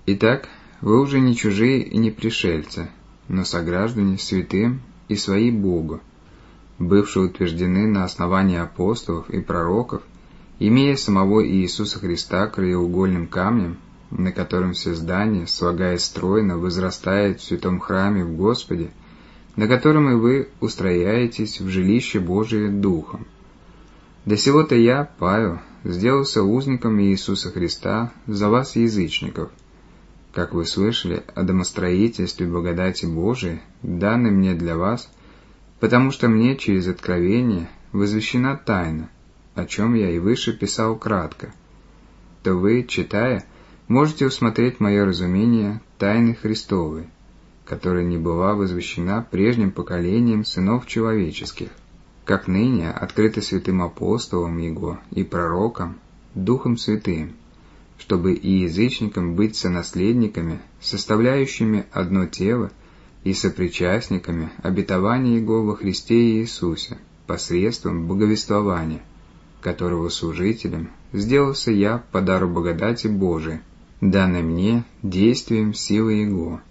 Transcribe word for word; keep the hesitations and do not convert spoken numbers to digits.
Итак, вы уже не чужие и не пришельцы, но сограждане святым и свои Богу, бывшие утверждены на основании апостолов и пророков, имея самого Иисуса Христа краеугольным камнем, на котором все здание, слагаясь стройно, возрастает в святом храме в Господе, на котором и вы устрояетесь в жилище Божие Духом. До сего-то я, Павел, сделался узником Иисуса Христа за вас, язычников, как вы слышали о домостроительстве благодати Божией, данной мне для вас, потому что мне через откровение возвещена тайна, о чем я и выше писал кратко, то вы, читая, можете усмотреть мое разумение тайны Христовой, которая не была возвещена прежним поколением сынов человеческих, как ныне открыто святым апостолам Его и пророкам, Духом Святым, чтобы и язычникам быть сонаследниками, составляющими одно тело и сопричастниками обетования Его во Христе Иисусе посредством благовествования, которого служителем сделался я по дару благодати Божией, данной мне действием силы Его.